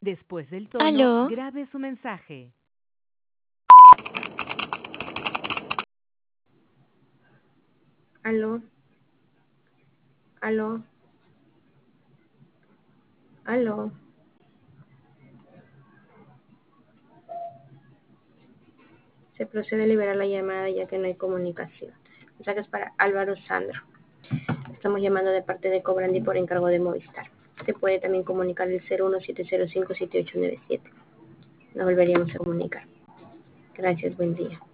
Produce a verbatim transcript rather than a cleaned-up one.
Después del tono, ¿Aló? grabe su mensaje. Aló, aló, aló. Se procede a liberar la llamada ya que no hay comunicación. Mensajes para Álvaro Sandro. Estamos llamando de parte de Cobrandi por encargo de Movistar. Se puede también comunicar el cero uno siete cero cinco siete ocho nueve siete. Nos volveríamos a comunicar. Gracias, buen día.